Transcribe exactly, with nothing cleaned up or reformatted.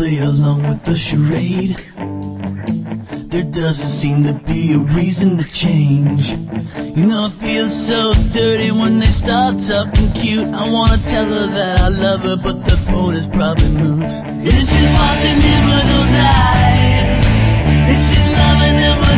play along with the charade. There doesn't seem to be a reason to change. You know it feels so dirty when they start talking cute. I wanna tell her that I love her, but the boat is probably moved. And she's watching him with those eyes, and she's loving him